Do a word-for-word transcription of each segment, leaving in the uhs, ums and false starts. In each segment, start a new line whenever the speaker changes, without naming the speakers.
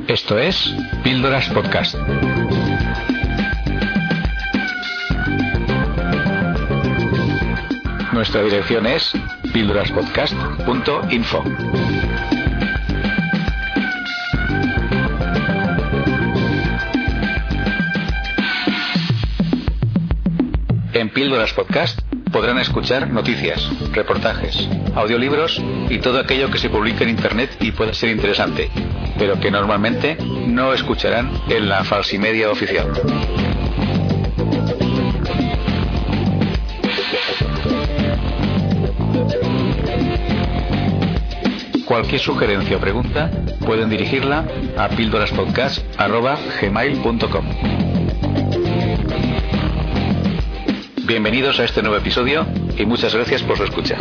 Esto es Píldoras Podcast. Nuestra dirección es píldoraspodcast punto info. En Píldoras Podcast podrán escuchar noticias, reportajes, audiolibros y todo aquello que se publica en Internet y pueda ser interesante, pero que normalmente no escucharán en la falsimedia oficial. Cualquier sugerencia o pregunta pueden dirigirla a píldoraspodcast arroba gmail punto com. Bienvenidos a este nuevo episodio y muchas gracias por su escucha.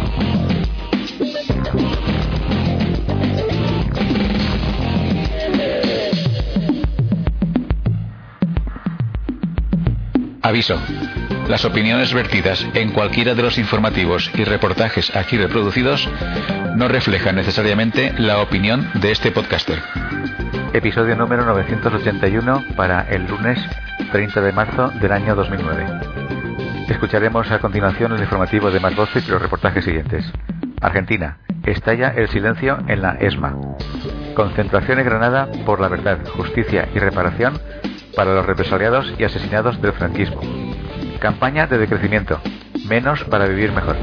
Aviso. Las opiniones vertidas en cualquiera de los informativos y reportajes aquí reproducidos no reflejan necesariamente la opinión de este podcaster.
Episodio número novecientos ochenta y uno para el lunes treinta de marzo del año dos mil nueve. Escucharemos a continuación el informativo de Más Voces y los reportajes siguientes. Argentina. Estalla el silencio en la ESMA. Concentración en Granada por la verdad, justicia y reparación para los represaliados y asesinados del franquismo. Campaña de decrecimiento. Menos para vivir mejor.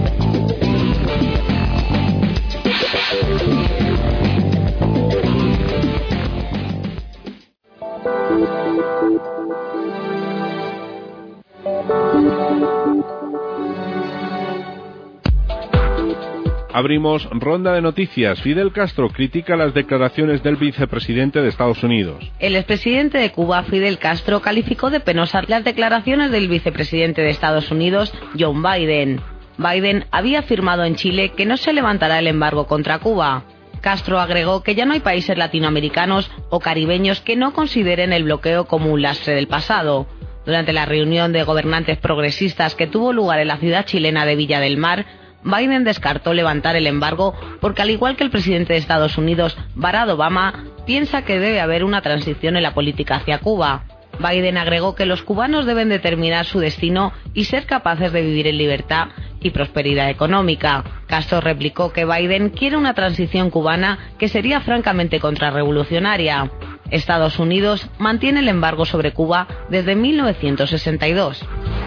Abrimos ronda de noticias. Fidel Castro critica las declaraciones del vicepresidente de Estados Unidos.
El expresidente de Cuba, Fidel Castro, calificó de penosas las declaraciones del vicepresidente de Estados Unidos, John Biden. Biden había afirmado en Chile que no se levantará el embargo contra Cuba. Castro agregó que ya no hay países latinoamericanos o caribeños que no consideren el bloqueo como un lastre del pasado. Durante la reunión de gobernantes progresistas que tuvo lugar en la ciudad chilena de Villa del Mar, Biden descartó levantar el embargo porque, al igual que el presidente de Estados Unidos, Barack Obama, piensa que debe haber una transición en la política hacia Cuba. Biden agregó que los cubanos deben determinar su destino y ser capaces de vivir en libertad y prosperidad económica. Castro replicó que Biden quiere una transición cubana que sería francamente contrarrevolucionaria. Estados Unidos mantiene el embargo sobre Cuba desde mil novecientos sesenta y dos.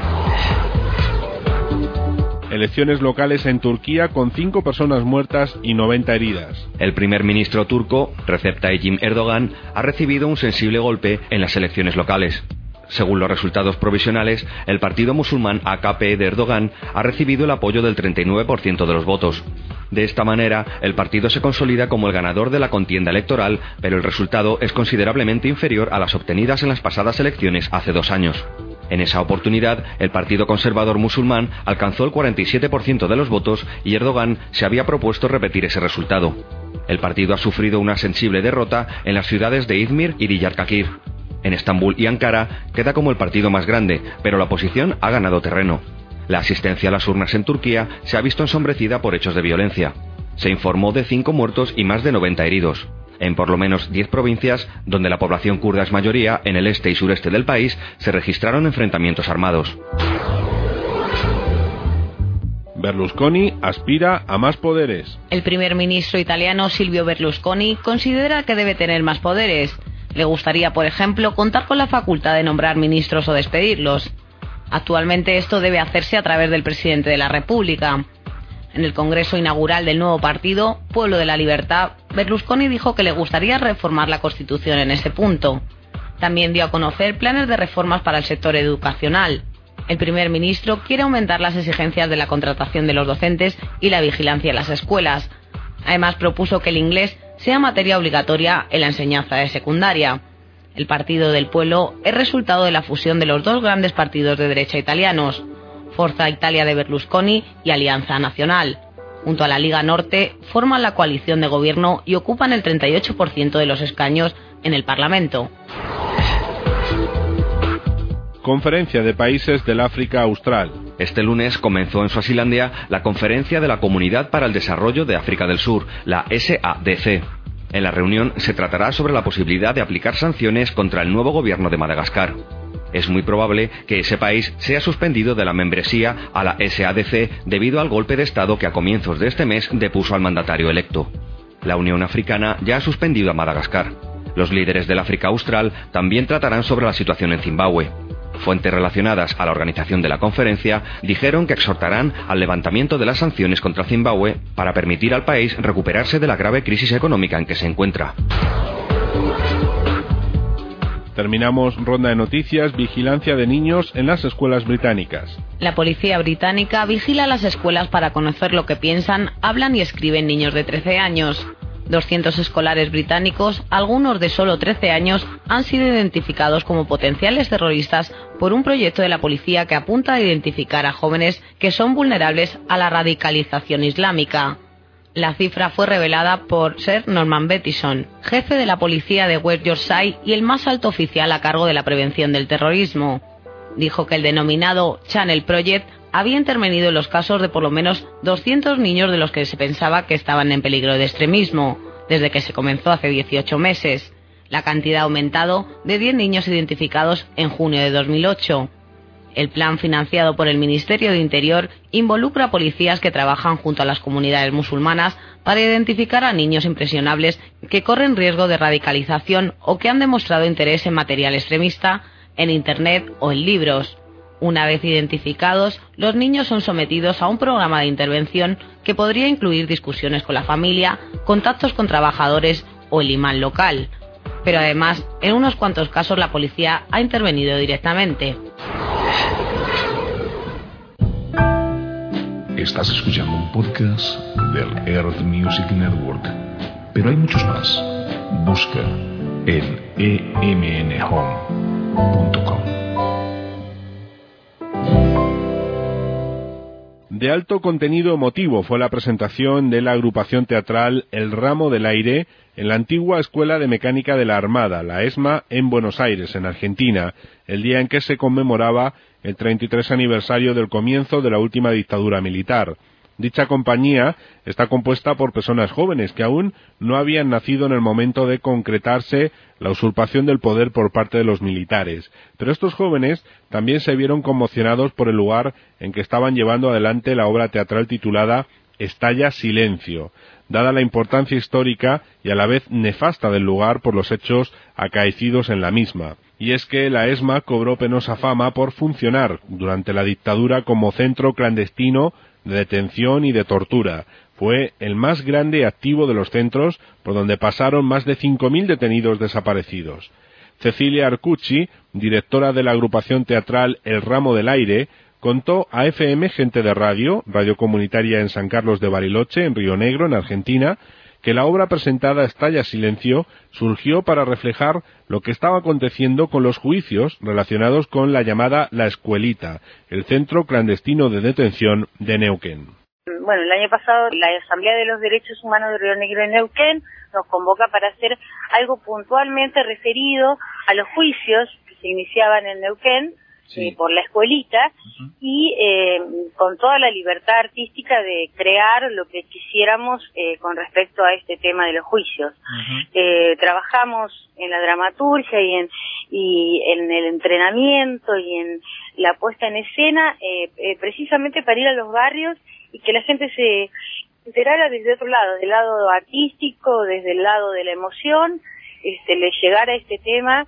Elecciones locales en Turquía con cinco personas muertas y noventa heridas.
El primer ministro turco, Recep Tayyip Erdogan, ha recibido un sensible golpe en las elecciones locales. Según los resultados provisionales, el partido musulmán A K P de Erdogan ha recibido el apoyo del treinta y nueve por ciento de los votos. De esta manera, el partido se consolida como el ganador de la contienda electoral, pero el resultado es considerablemente inferior a las obtenidas en las pasadas elecciones hace dos años. En esa oportunidad, el Partido Conservador Musulmán alcanzó el cuarenta y siete por ciento de los votos y Erdogan se había propuesto repetir ese resultado. El partido ha sufrido una sensible derrota en las ciudades de Izmir y Diyarbakir. En Estambul y Ankara queda como el partido más grande, pero la oposición ha ganado terreno. La asistencia a las urnas en Turquía se ha visto ensombrecida por hechos de violencia. Se informó de cinco muertos y más de noventa heridos. En por lo menos diez provincias, donde la población kurda es mayoría, en el este y sureste del país, se registraron enfrentamientos armados.
Berlusconi aspira a más poderes.
El primer ministro italiano Silvio Berlusconi considera que debe tener más poderes. Le gustaría, por ejemplo, contar con la facultad de nombrar ministros o despedirlos. Actualmente esto debe hacerse a través del presidente de la República. En el congreso inaugural del nuevo partido, Pueblo de la Libertad, Berlusconi dijo que le gustaría reformar la Constitución en ese punto. También dio a conocer planes de reformas para el sector educacional. El primer ministro quiere aumentar las exigencias de la contratación de los docentes y la vigilancia en las escuelas. Además, propuso que el inglés sea materia obligatoria en la enseñanza de secundaria. El Partido del Pueblo es resultado de la fusión de los dos grandes partidos de derecha italianos, Forza Italia de Berlusconi y Alianza Nacional. Junto a la Liga Norte, forman la coalición de gobierno y ocupan el treinta y ocho por ciento de los escaños en el Parlamento.
Conferencia de Países del África Austral.
Este lunes comenzó en Suazilandia la Conferencia de la Comunidad para el Desarrollo de África del Sur, la S A D C. En la reunión se tratará sobre la posibilidad de aplicar sanciones contra el nuevo gobierno de Madagascar. Es muy probable que ese país sea suspendido de la membresía a la S A D C debido al golpe de Estado que a comienzos de este mes depuso al mandatario electo. La Unión Africana ya ha suspendido a Madagascar. Los líderes del África Austral también tratarán sobre la situación en Zimbabue. Fuentes relacionadas a la organización de la conferencia dijeron que exhortarán al levantamiento de las sanciones contra Zimbabue para permitir al país recuperarse de la grave crisis económica en que se encuentra.
Terminamos ronda de noticias. Vigilancia de niños en las escuelas británicas.
La policía británica vigila las escuelas para conocer lo que piensan, hablan y escriben niños de trece años. doscientos escolares británicos, algunos de solo trece años, han sido identificados como potenciales terroristas por un proyecto de la policía que apunta a identificar a jóvenes que son vulnerables a la radicalización islámica. La cifra fue revelada por Sir Norman Bettison, jefe de la policía de West Yorkshire y el más alto oficial a cargo de la prevención del terrorismo. Dijo que el denominado Channel Project había intervenido en los casos de por lo menos doscientos niños de los que se pensaba que estaban en peligro de extremismo, desde que se comenzó hace dieciocho meses. La cantidad ha aumentado de diez niños identificados en junio de dos mil ocho. El plan, financiado por el Ministerio de Interior, involucra a policías que trabajan junto a las comunidades musulmanas para identificar a niños impresionables que corren riesgo de radicalización o que han demostrado interés en material extremista, en Internet o en libros. Una vez identificados, los niños son sometidos a un programa de intervención que podría incluir discusiones con la familia, contactos con trabajadores o el imán local. Pero además, en unos cuantos casos la policía ha intervenido directamente.
Estás escuchando un podcast del Earth Music Network, pero hay muchos más. Busca en e m n home punto com.
De alto contenido emotivo fue la presentación de la agrupación teatral El Ramo del Aire en la antigua Escuela de Mecánica de la Armada, la ESMA, en Buenos Aires, en Argentina, el día en que se conmemoraba el treinta y tres aniversario del comienzo de la última dictadura militar. Dicha compañía está compuesta por personas jóvenes que aún no habían nacido en el momento de concretarse la usurpación del poder por parte de los militares. Pero estos jóvenes también se vieron conmocionados por el lugar en que estaban llevando adelante la obra teatral titulada Estalla Silencio, dada la importancia histórica y a la vez nefasta del lugar por los hechos acaecidos en la misma. Y es que la ESMA cobró penosa fama por funcionar durante la dictadura como centro clandestino de detención y de tortura. Fue el más grande y activo de los centros por donde pasaron más de cinco mil detenidos desaparecidos. Cecilia Arcucci, directora de la agrupación teatral El Ramo del Aire, contó a F M Gente de Radio, radio comunitaria en San Carlos de Bariloche, en Río Negro, en Argentina, que la obra presentada Estalla Silencio surgió para reflejar lo que estaba aconteciendo con los juicios relacionados con la llamada La Escuelita, el centro clandestino de detención de Neuquén.
Bueno, el año pasado la Asamblea de los Derechos Humanos de Río Negro en Neuquén nos convoca para hacer algo puntualmente referido a los juicios que se iniciaban en Neuquén, sí. eh, por la escuelita, uh-huh. y eh, con toda la libertad artística de crear lo que quisiéramos eh, con respecto a este tema de los juicios. Uh-huh. Eh, trabajamos en la dramaturgia y en, y en el entrenamiento y en la puesta en escena, eh, eh, precisamente para ir a los barrios y que la gente se enterara desde otro lado, del lado artístico, desde el lado de la emoción, este, le llegara este tema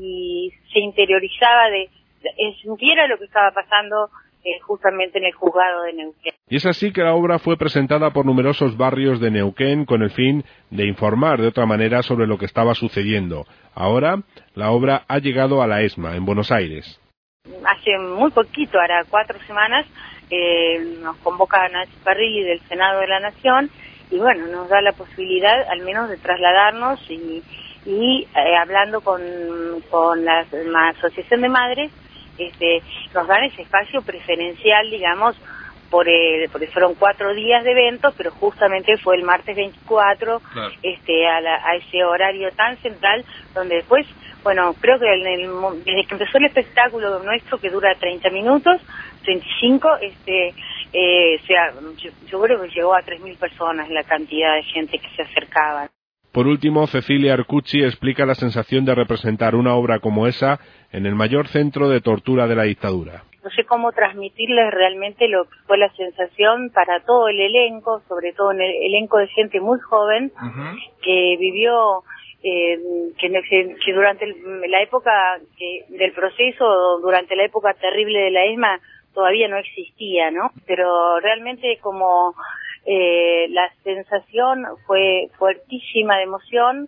y se interiorizaba de sintiera lo que estaba pasando eh, justamente en el juzgado de Neuquén.
Y es así que la obra fue presentada por numerosos barrios de Neuquén con el fin de informar de otra manera sobre lo que estaba sucediendo. Ahora, la obra ha llegado a la ESMA, en Buenos Aires.
Hace muy poquito, ahora cuatro semanas, eh, nos convoca Nancy Parrilli del Senado de la Nación y bueno, nos da la posibilidad al menos de trasladarnos y, y eh, hablando con, con la, la Asociación de Madres, Este, nos dan ese espacio preferencial, digamos, por el, porque fueron cuatro días de eventos, pero justamente fue el martes veinticuatro, claro. este, a, la, a ese horario tan central, donde después, bueno, creo que en el, desde que empezó el espectáculo nuestro, que dura treinta minutos, treinta y cinco, este, eh, o sea, yo, yo creo que llegó a tres mil personas la cantidad de gente que se acercaba.
Por último, Cecilia Arcucci explica la sensación de representar una obra como esa en el mayor centro de tortura de la dictadura.
No sé cómo transmitirles realmente lo que fue la sensación para todo el elenco, sobre todo en el elenco de gente muy joven, uh-huh. que vivió, eh, que, que durante el, la época que, del proceso, durante la época terrible de la ESMA, todavía no existía, ¿no? Pero realmente como eh, la sensación fue fuertísima de emoción,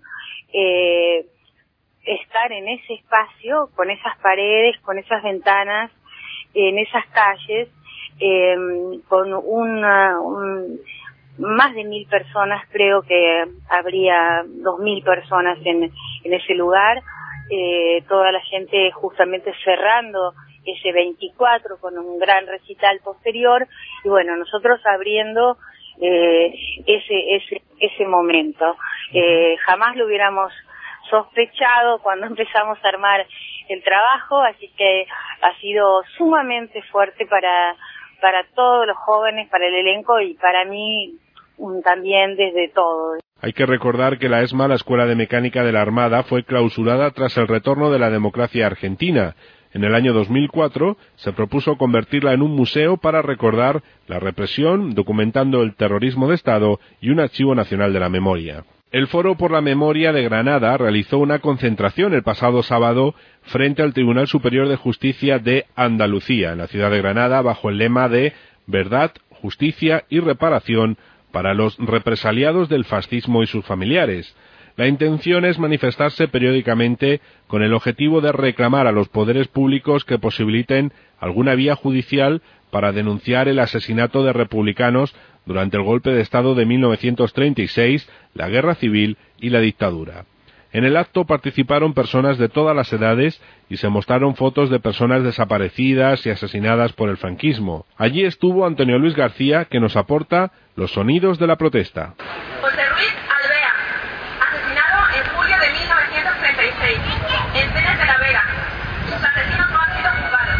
eh, estar en ese espacio, con esas paredes, con esas ventanas, en esas calles, eh, con una, un, más de mil personas, creo que habría dos mil personas en, en ese lugar, eh, toda la gente justamente cerrando ese veinticuatro con un gran recital posterior, y bueno, nosotros abriendo eh, ese, ese, ese momento. Eh, jamás lo hubiéramos sospechado cuando empezamos a armar el trabajo, así que ha sido sumamente fuerte para para todos los jóvenes, para el elenco y para mí um, también desde todo.
Hay que recordar que la ESMA, la Escuela de Mecánica de la Armada, fue clausurada tras el retorno de la democracia argentina. En el año dos mil cuatro se propuso convertirla en un museo para recordar la represión, documentando el terrorismo de Estado y un archivo nacional de la memoria. El Foro por la Memoria de Granada realizó una concentración el pasado sábado frente al Tribunal Superior de Justicia de Andalucía, en la ciudad de Granada, bajo el lema de Verdad, Justicia y Reparación para los represaliados del fascismo y sus familiares. La intención es manifestarse periódicamente con el objetivo de reclamar a los poderes públicos que posibiliten alguna vía judicial para denunciar el asesinato de republicanos durante el golpe de Estado de mil novecientos treinta y seis, la Guerra Civil y la dictadura. En el acto participaron personas de todas las edades y se mostraron fotos de personas desaparecidas y asesinadas por el franquismo. Allí estuvo Antonio Luis García, que nos aporta los sonidos de la protesta.
José Ruiz Alvea, asesinado en julio de mil novecientos treinta y seis, en Cenes de la Vega. Sus asesinos no han sido juzgados.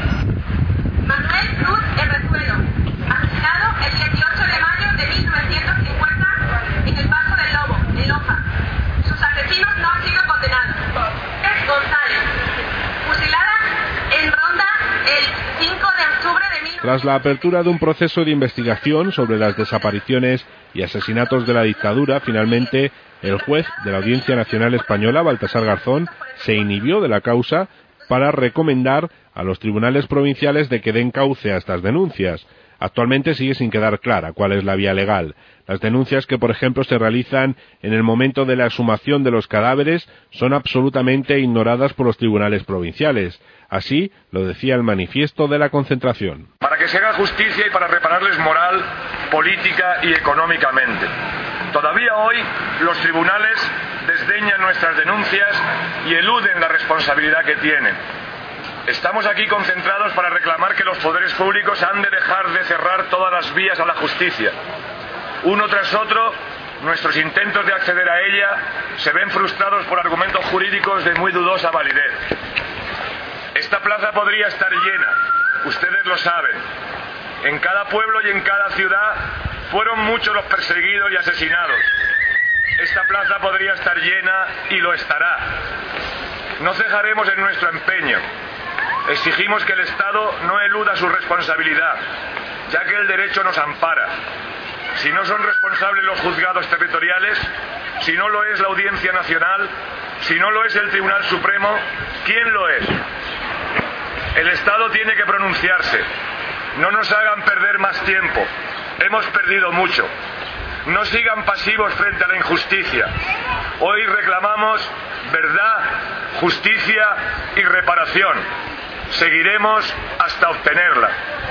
Manuel Cruz Herrezuelo, asesinado el dieciocho de mayo de mil novecientos cincuenta en el Paso del Lobo, en Loja. Sus asesinos no han sido condenados. Es González, fusilada en Ronda el cinco de octubre de mil novecientos...
Tras la apertura de un proceso de investigación sobre las desapariciones y asesinatos de la dictadura, finalmente el juez de la Audiencia Nacional Española, Baltasar Garzón, se inhibió de la causa para recomendar a los tribunales provinciales de que den cauce a estas denuncias. Actualmente sigue sin quedar clara cuál es la vía legal. Las denuncias que, por ejemplo, se realizan en el momento de la exhumación de los cadáveres son absolutamente ignoradas por los tribunales provinciales. Así lo decía el manifiesto de la concentración.
Para que se haga justicia y para repararles moral, política y económicamente. Todavía hoy los tribunales desdeñan nuestras denuncias y eluden la responsabilidad que tienen. Estamos aquí concentrados para reclamar que los poderes públicos han de dejar de cerrar todas las vías a la justicia. Uno tras otro, nuestros intentos de acceder a ella se ven frustrados por argumentos jurídicos de muy dudosa validez. Esta plaza podría estar llena, ustedes lo saben. En cada pueblo y en cada ciudad fueron muchos los perseguidos y asesinados. Esta plaza podría estar llena y lo estará. No cejaremos en nuestro empeño. Exigimos que el Estado no eluda su responsabilidad, ya que el derecho nos ampara. Si no son responsables los juzgados territoriales, si no lo es la Audiencia Nacional, si no lo es el Tribunal Supremo, ¿quién lo es? El Estado tiene que pronunciarse. No nos hagan perder más tiempo. Hemos perdido mucho. No sigan pasivos frente a la injusticia. Hoy reclamamos verdad, justicia y reparación. Seguiremos hasta obtenerla.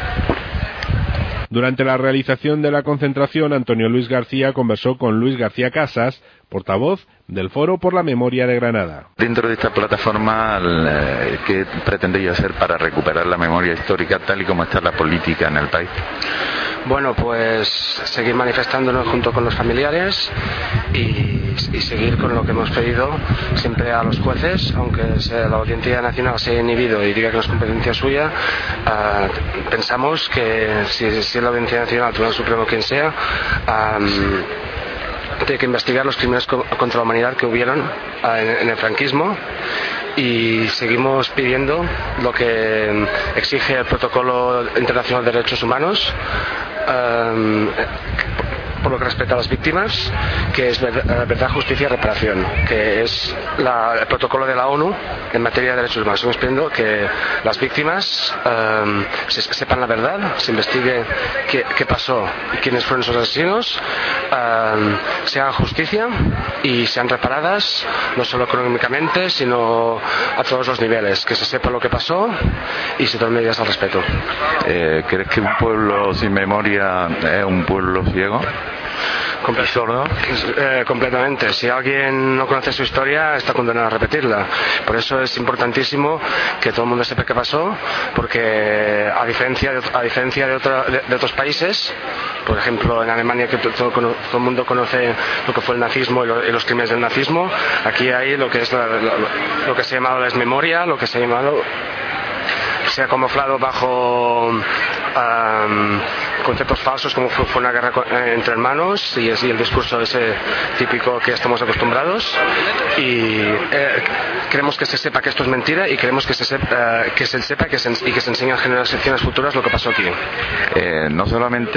Durante la realización de la concentración, Antonio Luis García conversó con Luis García Casas, portavoz del Foro por la Memoria de Granada.
Dentro de esta plataforma, ¿qué pretendéis hacer para recuperar la memoria histórica tal y como está la política en el país?
Bueno, pues seguir manifestándonos junto con los familiares y, y seguir con lo que hemos pedido siempre a los jueces, aunque sea la Audiencia Nacional se haya inhibido y diga que no es competencia suya. Uh, pensamos que si, si es la Audiencia Nacional, el Tribunal Supremo, quien sea, um, tiene que investigar los crímenes contra la humanidad que hubieron en el franquismo, y seguimos pidiendo lo que exige el Protocolo Internacional de Derechos Humanos, um, por lo que respecta a las víctimas, que es verdad, justicia y reparación, que es la, el protocolo de la ONU en materia de derechos humanos. Estamos pidiendo que las víctimas um, se, sepan la verdad, se investigue qué, qué pasó y quiénes fueron esos asesinos, um, se haga justicia y sean reparadas, no solo económicamente, sino a todos los niveles, que se sepa lo que pasó y se tomen medidas al respecto.
Eh, ¿Crees que un pueblo sin memoria es un pueblo ciego?
Comple- sordo. Eh, completamente. Si alguien no conoce su historia, está condenado a repetirla. Por eso es importantísimo que todo el mundo sepa qué pasó, porque a diferencia de, a diferencia de, otra, de, de otros países, por ejemplo en Alemania, que todo, todo, todo el mundo conoce lo que fue el nazismo y, lo, y los crímenes del nazismo, aquí hay lo que es la, la, lo que se ha llamado la desmemoria, lo que se ha llamado se ha camuflado bajo um, conceptos falsos, como fue, fue una guerra entre hermanos, y, es, y el discurso ese típico que estamos acostumbrados, y eh, queremos que se sepa que esto es mentira, y queremos que se sepa, uh, que se sepa que se, y que se enseñe a generaciones futuras lo que pasó aquí.
Eh, no solamente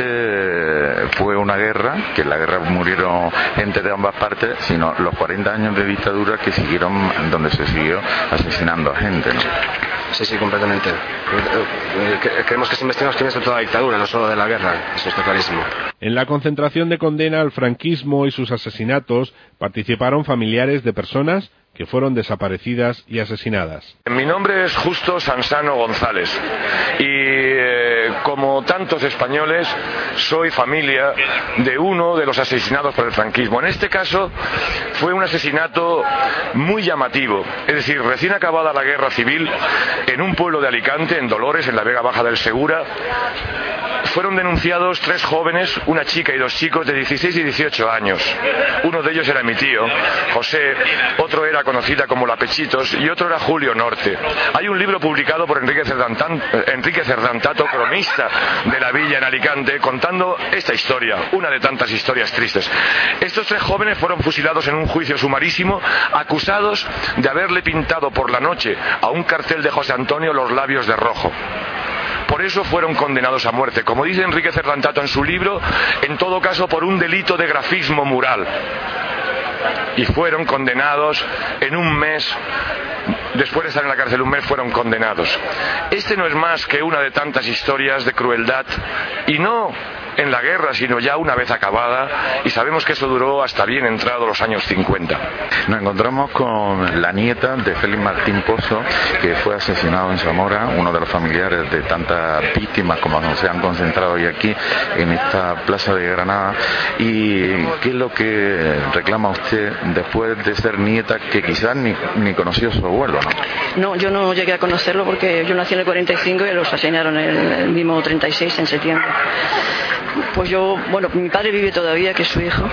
fue una guerra, que en la guerra murieron gente de ambas partes, sino los cuarenta años de dictadura que siguieron, donde se siguió asesinando a gente, ¿no?
Sí, sí, completamente. Queremos que se investiguen los crímenes de toda la dictadura, no solo de la guerra, eso está clarísimo.
En la concentración de condena al franquismo y sus asesinatos participaron familiares de personas que fueron desaparecidas y asesinadas.
Mi nombre es Justo Sansano González y eh, como tantos españoles soy familia de uno de los asesinados por el franquismo. En este caso fue un asesinato muy llamativo, es decir, recién acabada la guerra civil, en un pueblo de Alicante, en Dolores, en la Vega Baja del Segura, fueron denunciados tres jóvenes, una chica y dos chicos de dieciséis y dieciocho años. Uno de ellos era mi tío, José, otro era conocida como La Pechitos y otro era Julio Norte. Hay un libro publicado por Enrique Cerdantán, Enrique Cerdantato, cronista de la villa en Alicante, contando esta historia, una de tantas historias tristes. Estos tres jóvenes fueron fusilados en un juicio sumarísimo, acusados de haberle pintado por la noche a un cartel de José Antonio los labios de rojo. Por eso fueron condenados a muerte, como dice Enrique Cerdantato en su libro, en todo caso por un delito de grafismo mural. Y fueron condenados en un mes, después de estar en la cárcel un mes, fueron condenados. Este no es más que una de tantas historias de crueldad, y no en la guerra, sino ya una vez acabada, y sabemos que eso duró hasta bien entrado los años cincuenta.
Nos encontramos con la nieta de Félix Martín Pozo, que fue asesinado en Zamora, uno de los familiares de tantas víctimas como se han concentrado hoy aquí en esta plaza de Granada. ¿Y qué es lo que reclama usted después de ser nieta, que quizás ni, ni conoció a su abuelo, ¿no?
No, yo no llegué a conocerlo porque yo nací en el cuarenta y cinco y los asesinaron el, el mismo treinta y seis, en septiembre. Pues yo, bueno, mi padre vive todavía, que es su hijo,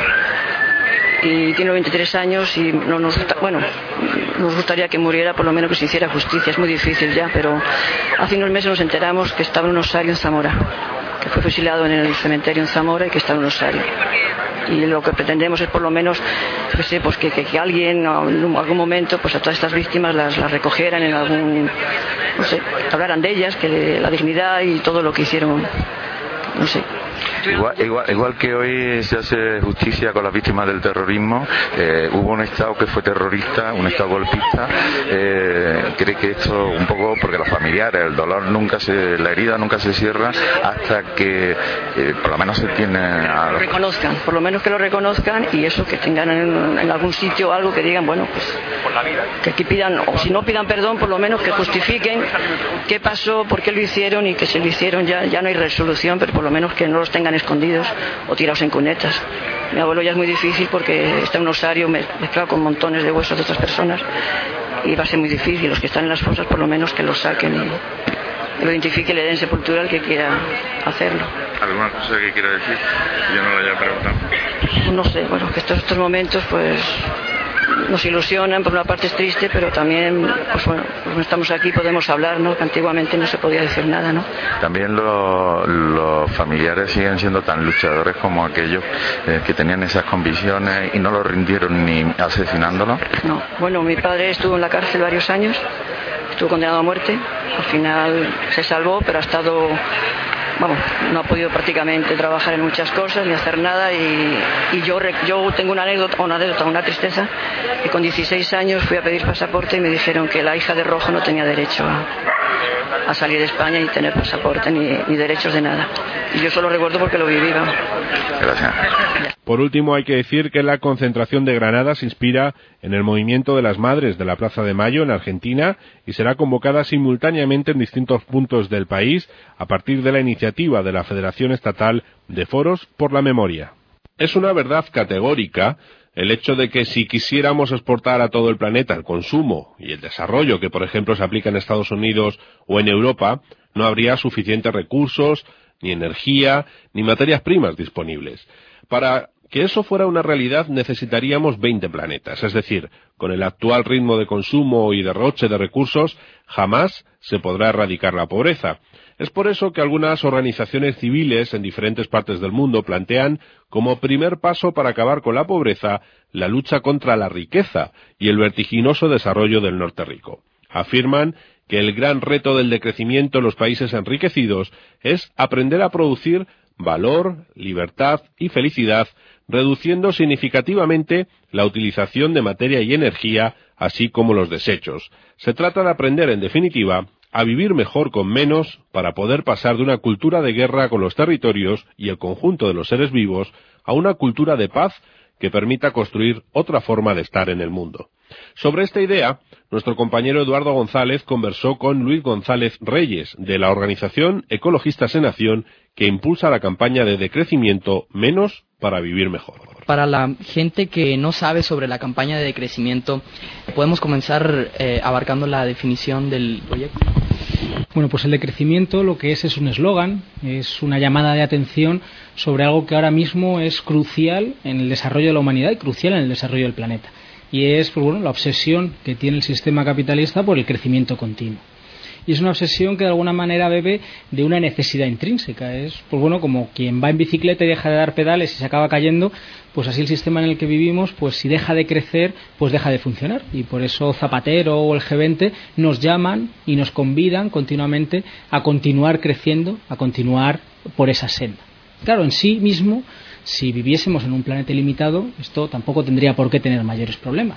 y tiene veintitrés años, y no nos gusta, bueno, nos gustaría que muriera, por lo menos que se hiciera justicia. Es muy difícil ya, pero hace unos meses nos enteramos que estaba en un osario en Zamora, que fue fusilado en el cementerio en Zamora y que está en un osario. Y lo que pretendemos es por lo menos, yo sé, pues que, que, que alguien en algún momento pues a todas estas víctimas las, las recogieran en algún, no sé, hablaran de ellas, que de la dignidad y todo lo que hicieron, no sé.
Igual, igual, igual que hoy se hace justicia con las víctimas del terrorismo, eh, hubo un Estado que fue terrorista, un Estado golpista. Eh, cree que esto un poco, porque los familiares, el dolor nunca se, la herida nunca se cierra hasta que eh, por lo menos se tiene a
lo reconozcan, por lo menos que lo reconozcan, y eso, que tengan en, en algún sitio algo que digan, bueno, pues que aquí pidan, o si no pidan perdón, por lo menos que justifiquen qué pasó, por qué lo hicieron, y que si lo hicieron ya, ya no hay resolución, pero por lo menos que no los tengan escondidos o tirados en cunetas. Mi abuelo ya es muy difícil porque está en un osario mezclado con montones de huesos de otras personas, y va a ser muy difícil. Los que están en las fosas, por lo menos que lo saquen y, y lo identifiquen, le den sepultura al que quiera hacerlo.
¿Alguna cosa que quiera decir? Yo no lo haya preguntado.
No sé, bueno, que estos, estos momentos pues nos ilusionan, por una parte es triste, pero también, pues bueno, pues estamos aquí, podemos hablar, ¿no? Que antiguamente no se podía decir nada, ¿no?
También lo, los familiares siguen siendo tan luchadores como aquellos eh, que tenían esas convicciones y no lo rindieron ni asesinándolo.
No, bueno, mi padre estuvo en la cárcel varios años, estuvo condenado a muerte, al final se salvó, pero ha estado, vamos, no ha podido prácticamente trabajar en muchas cosas ni hacer nada, y, y yo, yo tengo una anécdota, una anécdota, una tristeza, que con dieciséis años fui a pedir pasaporte y me dijeron que la hija de Rojo no tenía derecho a, a salir de España y tener pasaporte ni, ni derechos de nada. Y yo solo recuerdo porque lo viví.
Gracias.
Por último, hay que decir que la concentración de Granada se inspira en el movimiento de las Madres de la Plaza de Mayo en Argentina y será convocada simultáneamente en distintos puntos del país a partir de la iniciativa de la Federación Estatal de Foros por la Memoria. Es una verdad categórica el hecho de que si quisiéramos exportar a todo el planeta el consumo y el desarrollo que, por ejemplo, se aplica en Estados Unidos o en Europa, no habría suficientes recursos, ni energía, ni materias primas disponibles. Para que eso fuera una realidad necesitaríamos veinte planetas, es decir, con el actual ritmo de consumo y derroche de recursos, jamás se podrá erradicar la pobreza. Es por eso que algunas organizaciones civiles en diferentes partes del mundo plantean como primer paso para acabar con la pobreza la lucha contra la riqueza y el vertiginoso desarrollo del norte rico. Afirman que el gran reto del decrecimiento en los países enriquecidos es aprender a producir valor, libertad y felicidad, reduciendo significativamente la utilización de materia y energía, así como los desechos. Se trata de aprender, en definitiva, a vivir mejor con menos para poder pasar de una cultura de guerra con los territorios y el conjunto de los seres vivos a una cultura de paz que permita construir otra forma de estar en el mundo. Sobre esta idea, nuestro compañero Eduardo González conversó con Luis González Reyes, de la organización Ecologistas en Acción, que impulsa la campaña de decrecimiento menos para vivir mejor.
Para la gente que no sabe sobre la campaña de decrecimiento, podemos comenzar eh, abarcando la definición del proyecto.
Bueno, pues el decrecimiento lo que es es un eslogan, es una llamada de atención sobre algo que ahora mismo es crucial en el desarrollo de la humanidad y crucial en el desarrollo del planeta. Y es, pues bueno, la obsesión que tiene el sistema capitalista por el crecimiento continuo. Y es una obsesión que de alguna manera bebe de una necesidad intrínseca. Es, pues bueno, como quien va en bicicleta y deja de dar pedales y se acaba cayendo, pues así el sistema en el que vivimos, pues si deja de crecer, pues deja de funcionar. Y por eso Zapatero o el G veinte nos llaman y nos convidan continuamente a continuar creciendo, a continuar por esa senda. Claro, en sí mismo, si viviésemos en un planeta ilimitado, esto tampoco tendría por qué tener mayores problemas.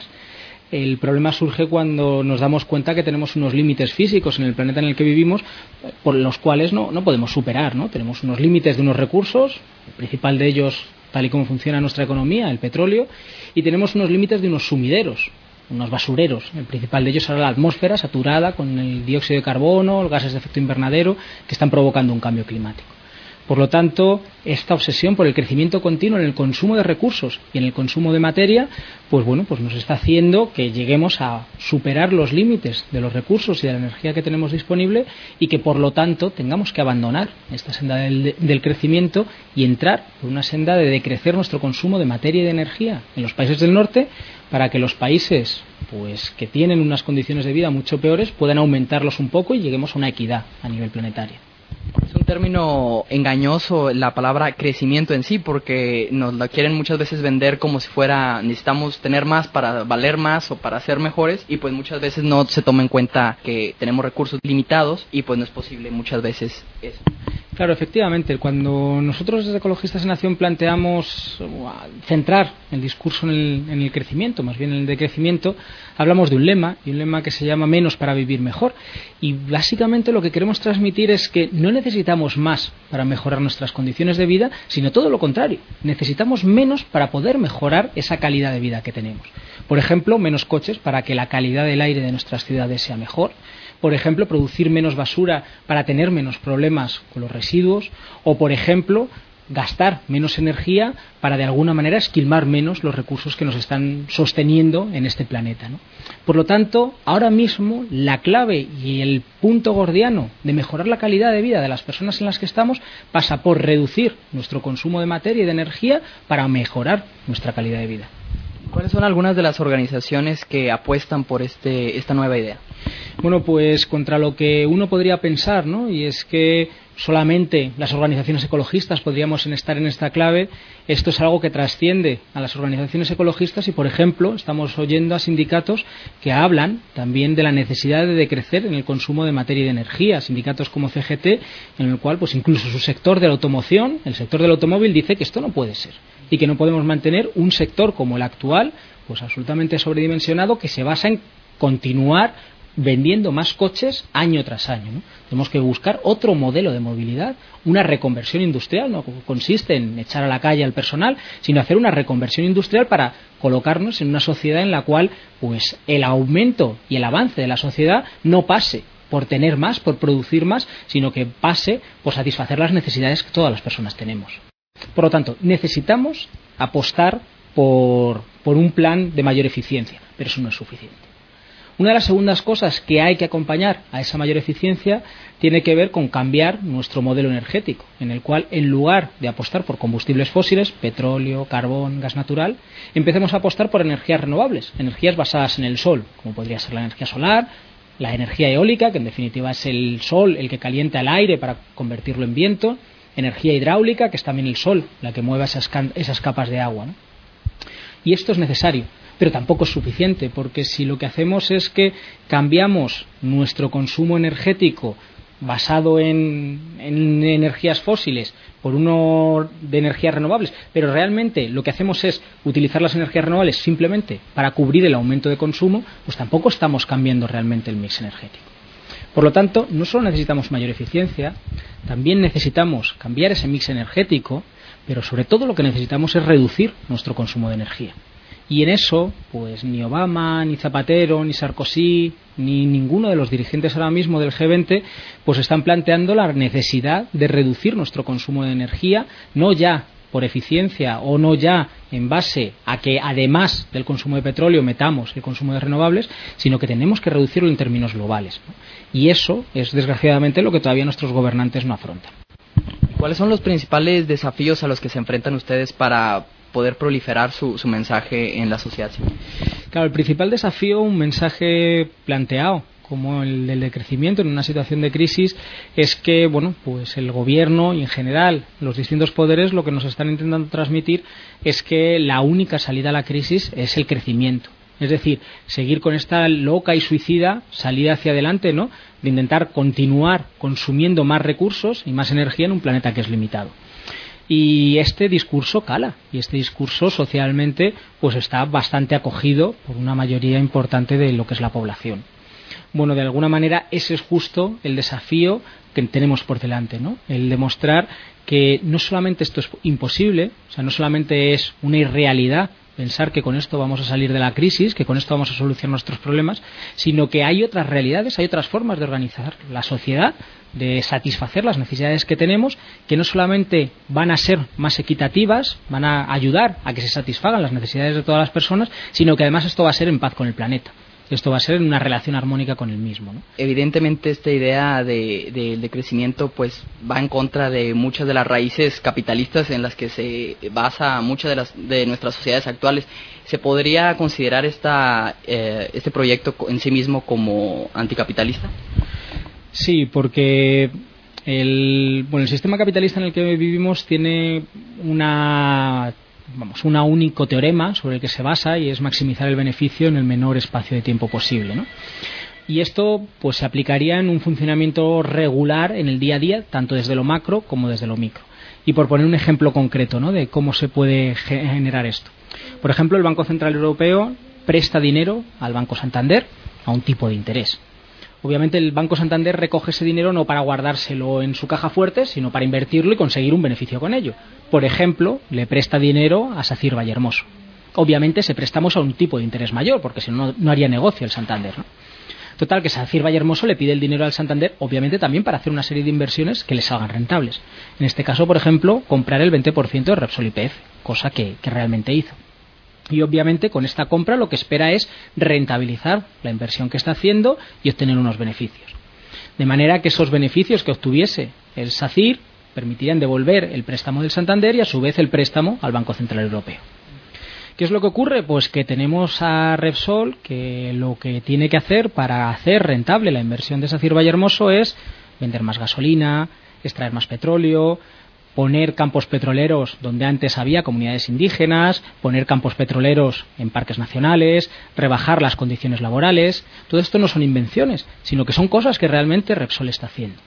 El problema surge cuando nos damos cuenta que tenemos unos límites físicos en el planeta en el que vivimos, por los cuales no, no podemos superar, ¿no? Tenemos unos límites de unos recursos, el principal de ellos, tal y como funciona nuestra economía, el petróleo, y tenemos unos límites de unos sumideros, unos basureros. El principal de ellos será la atmósfera saturada con el dióxido de carbono, los gases de efecto invernadero, que están provocando un cambio climático. Por lo tanto, esta obsesión por el crecimiento continuo en el consumo de recursos y en el consumo de materia, pues bueno, pues nos está haciendo que lleguemos a superar los límites de los recursos y de la energía que tenemos disponible y que por lo tanto tengamos que abandonar esta senda del, del crecimiento y entrar por una senda de decrecer nuestro consumo de materia y de energía en los países del norte, para que los países pues que tienen unas condiciones de vida mucho peores puedan aumentarlos un poco y lleguemos a una equidad a nivel planetario.
Es un término engañoso la palabra crecimiento en sí, porque nos la quieren muchas veces vender como si fuera necesitamos tener más para valer más o para ser mejores, y pues muchas veces no se toma en cuenta que tenemos recursos limitados y pues no es posible muchas veces eso.
Claro, efectivamente, cuando nosotros desde Ecologistas en Acción planteamos centrar el discurso en el, en el crecimiento, más bien en el decrecimiento, hablamos de un lema, y un lema que se llama menos para vivir mejor. Y básicamente lo que queremos transmitir es que no necesitamos más para mejorar nuestras condiciones de vida, sino todo lo contrario. Necesitamos menos para poder mejorar esa calidad de vida que tenemos. Por ejemplo, menos coches para que la calidad del aire de nuestras ciudades sea mejor. Por ejemplo, producir menos basura para tener menos problemas con los residuos, o por ejemplo, gastar menos energía para de alguna manera esquilmar menos los recursos que nos están sosteniendo en este planeta, ¿no? Por lo tanto, ahora mismo la clave y el punto gordiano de mejorar la calidad de vida de las personas en las que estamos pasa por reducir nuestro consumo de materia y de energía para mejorar nuestra calidad de vida.
¿Cuáles son algunas de las organizaciones que apuestan por este esta nueva idea?
Bueno, pues contra lo que uno podría pensar, ¿no? Y es que solamente las organizaciones ecologistas podríamos estar en esta clave. Esto es algo que trasciende a las organizaciones ecologistas y, por ejemplo, estamos oyendo a sindicatos que hablan también de la necesidad de decrecer en el consumo de materia y de energía. Sindicatos como C G T, en el cual pues incluso su sector de la automoción, el sector del automóvil, dice que esto no puede ser y que no podemos mantener un sector como el actual, pues absolutamente sobredimensionado, que se basa en continuar vendiendo más coches año tras año, ¿no? Tenemos que buscar otro modelo de movilidad, una reconversión industrial. No consiste en echar a la calle al personal, sino hacer una reconversión industrial para colocarnos en una sociedad en la cual pues el aumento y el avance de la sociedad no pase por tener más, por producir más, sino que pase por satisfacer las necesidades que todas las personas tenemos. Por lo tanto, necesitamos apostar por, por un plan de mayor eficiencia, pero eso no es suficiente. Una de las segundas cosas que hay que acompañar a esa mayor eficiencia tiene que ver con cambiar nuestro modelo energético, en el cual, en lugar de apostar por combustibles fósiles, petróleo, carbón, gas natural, empecemos a apostar por energías renovables, energías basadas en el sol, como podría ser la energía solar, la energía eólica, que en definitiva es el sol el que calienta el aire para convertirlo en viento, energía hidráulica, que es también el sol la que mueve esas, esas capas de agua, ¿no? Y esto es necesario, pero tampoco es suficiente, porque si lo que hacemos es que cambiamos nuestro consumo energético basado en, en energías fósiles por uno de energías renovables, pero realmente lo que hacemos es utilizar las energías renovables simplemente para cubrir el aumento de consumo, pues tampoco estamos cambiando realmente el mix energético. Por lo tanto, no solo necesitamos mayor eficiencia, también necesitamos cambiar ese mix energético, pero sobre todo lo que necesitamos es reducir nuestro consumo de energía. Y en eso, pues ni Obama, ni Zapatero, ni Sarkozy, ni ninguno de los dirigentes ahora mismo del G veinte, pues están planteando la necesidad de reducir nuestro consumo de energía, no ya por eficiencia o no ya en base a que además del consumo de petróleo metamos el consumo de renovables, sino que tenemos que reducirlo en términos globales, ¿no? Y eso es desgraciadamente lo que todavía nuestros gobernantes no afrontan.
¿Cuáles son los principales desafíos a los que se enfrentan ustedes para poder proliferar su, su mensaje en la sociedad civil?
Claro, el principal desafío, un mensaje planteado como el del decrecimiento en una situación de crisis, es que bueno, pues el gobierno y en general los distintos poderes lo que nos están intentando transmitir es que la única salida a la crisis es el crecimiento. Es decir, seguir con esta loca y suicida salida hacia adelante, ¿no?, de intentar continuar consumiendo más recursos y más energía en un planeta que es limitado. Y este discurso cala, y este discurso socialmente pues está bastante acogido por una mayoría importante de lo que es la población. Bueno, de alguna manera ese es justo el desafío que tenemos por delante, ¿no? El demostrar que no solamente esto es imposible, o sea, no solamente es una irrealidad pensar que con esto vamos a salir de la crisis, que con esto vamos a solucionar nuestros problemas, sino que hay otras realidades, hay otras formas de organizar la sociedad, de satisfacer las necesidades que tenemos, que no solamente van a ser más equitativas, van a ayudar a que se satisfagan las necesidades de todas las personas, sino que además esto va a ser en paz con el planeta. Esto va a ser en una relación armónica con el mismo, ¿no?
Evidentemente esta idea de, de, de crecimiento pues va en contra de muchas de las raíces capitalistas en las que se basa muchas de las de nuestras sociedades actuales. ¿Se podría considerar esta eh, este proyecto en sí mismo como anticapitalista?
Sí, porque el bueno el sistema capitalista en el que vivimos tiene una vamos, un único teorema sobre el que se basa, y es maximizar el beneficio en el menor espacio de tiempo posible, ¿no? Y esto pues se aplicaría en un funcionamiento regular en el día a día, tanto desde lo macro como desde lo micro. Y por poner un ejemplo concreto, ¿no?, de cómo se puede generar esto. Por ejemplo, el Banco Central Europeo presta dinero al Banco Santander a un tipo de interés. Obviamente el Banco Santander recoge ese dinero no para guardárselo en su caja fuerte, sino para invertirlo y conseguir un beneficio con ello. Por ejemplo, le presta dinero a SACIR Vallehermoso. Obviamente ese préstamo es a un tipo de interés mayor, porque si no, no haría negocio el Santander, ¿no? Total, que SACIR Vallehermoso le pide el dinero al Santander, obviamente también para hacer una serie de inversiones que les salgan rentables. En este caso, por ejemplo, comprar el veinte por ciento de Repsol Y P F, cosa que, que realmente hizo. Y obviamente con esta compra lo que espera es rentabilizar la inversión que está haciendo y obtener unos beneficios. De manera que esos beneficios que obtuviese el SACIR permitirían devolver el préstamo del Santander y a su vez el préstamo al Banco Central Europeo. ¿Qué es lo que ocurre? Pues que tenemos a Repsol que lo que tiene que hacer para hacer rentable la inversión de SACIR Vallehermoso es vender más gasolina, extraer más petróleo, poner campos petroleros donde antes había comunidades indígenas, poner campos petroleros en parques nacionales, rebajar las condiciones laborales. Todo esto no son invenciones, sino que son cosas que realmente Repsol está haciendo.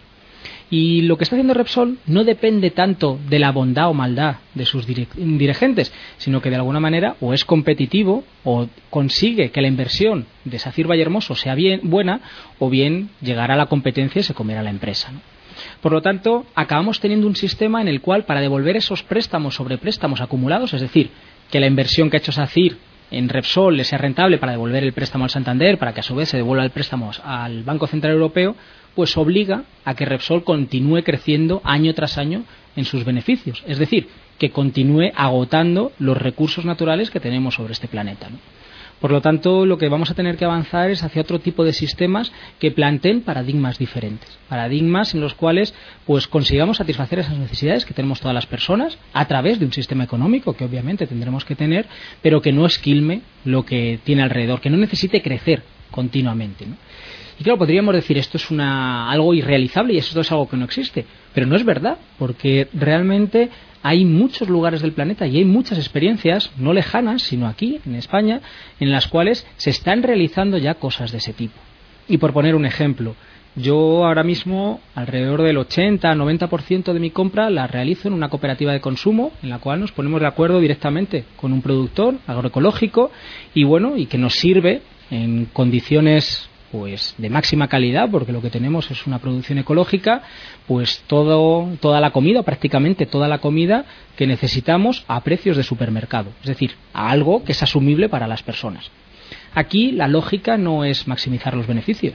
Y lo que está haciendo Repsol no depende tanto de la bondad o maldad de sus dirigentes, sino que de alguna manera o es competitivo o consigue que la inversión de SACIR Vallehermoso sea bien buena, o bien llegará a la competencia y se comerá la empresa, ¿no? Por lo tanto, acabamos teniendo un sistema en el cual, para devolver esos préstamos sobre préstamos acumulados, es decir, que la inversión que ha hecho SACIR en Repsol le sea rentable para devolver el préstamo al Santander, para que a su vez se devuelva el préstamo al Banco Central Europeo, pues obliga a que Repsol continúe creciendo año tras año en sus beneficios. Es decir, que continúe agotando los recursos naturales que tenemos sobre este planeta, ¿no? Por lo tanto, lo que vamos a tener que avanzar es hacia otro tipo de sistemas que planteen paradigmas diferentes, paradigmas en los cuales pues consigamos satisfacer esas necesidades que tenemos todas las personas a través de un sistema económico que obviamente tendremos que tener, pero que no esquilme lo que tiene alrededor, que no necesite crecer continuamente, ¿no? Y claro, podríamos decir esto es una algo irrealizable y esto es algo que no existe, pero no es verdad, porque realmente hay muchos lugares del planeta y hay muchas experiencias, no lejanas, sino aquí, en España, en las cuales se están realizando ya cosas de ese tipo. Y por poner un ejemplo, yo ahora mismo alrededor del ochenta a noventa por ciento de mi compra la realizo en una cooperativa de consumo, en la cual nos ponemos de acuerdo directamente con un productor agroecológico y bueno, y que nos sirve en condiciones pues de máxima calidad, porque lo que tenemos es una producción ecológica, pues todo, toda la comida, prácticamente toda la comida que necesitamos a precios de supermercado, es decir, a algo que es asumible para las personas. Aquí la lógica no es maximizar los beneficios,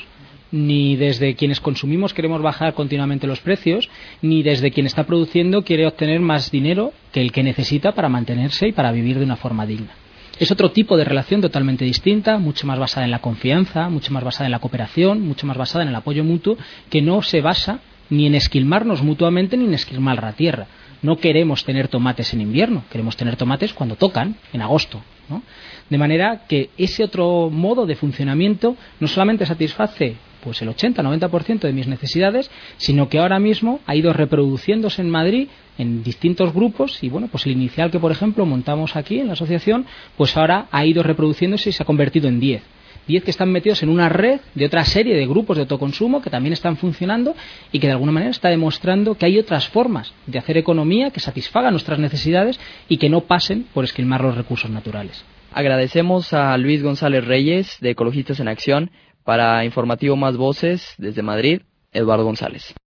ni desde quienes consumimos queremos bajar continuamente los precios, ni desde quien está produciendo quiere obtener más dinero que el que necesita para mantenerse y para vivir de una forma digna. Es otro tipo de relación totalmente distinta, mucho más basada en la confianza, mucho más basada en la cooperación, mucho más basada en el apoyo mutuo, que no se basa ni en esquilmarnos mutuamente ni en esquilmar la tierra. No queremos tener tomates en invierno, queremos tener tomates cuando tocan, en agosto, ¿no? De manera que ese otro modo de funcionamiento no solamente satisface pues el ochenta a noventa por ciento de mis necesidades, sino que ahora mismo ha ido reproduciéndose en Madrid en distintos grupos y bueno, pues el inicial que por ejemplo montamos aquí en la asociación, pues ahora ha ido reproduciéndose y se ha convertido en diez. diez que están metidos en una red de otra serie de grupos de autoconsumo que también están funcionando y que de alguna manera está demostrando que hay otras formas de hacer economía que satisfagan nuestras necesidades y que no pasen por esquilmar los recursos naturales.
Agradecemos a Luis González Reyes de Ecologistas en Acción. Para Informativo Más Voces, desde Madrid, Eduardo González.